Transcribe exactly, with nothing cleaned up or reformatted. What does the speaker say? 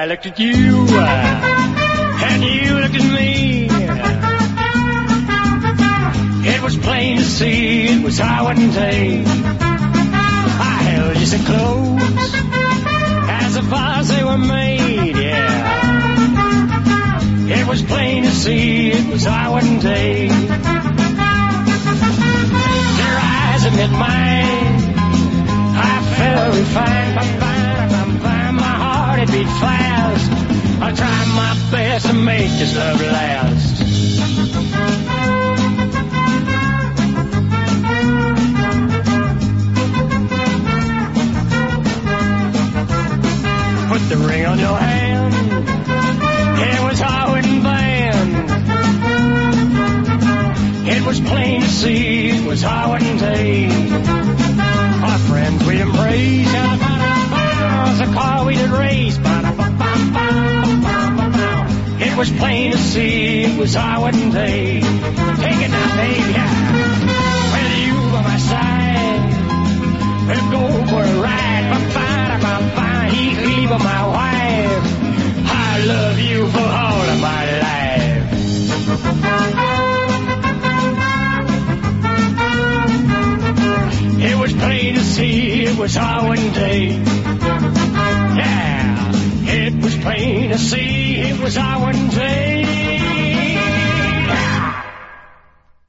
looked at you, and you looked at me. It was plain to see it was our day. I held you so close, as if as they were made, yeah. It was plain to see it was our day. Your eyes met mine, I felt refined. My heart it beat fast. I tried my best to make this love last. Put the ring on your hand, it was all in vain. It was plain to see it was our day. Our friends we embraced, the car we did race. It was plain to see it was our day. Take it now, baby, with you by my side, we'll go for a ride. He by my wife, I love you for all of my life. It was plain to see it was our day. Yeah, it was plain to see it was our day.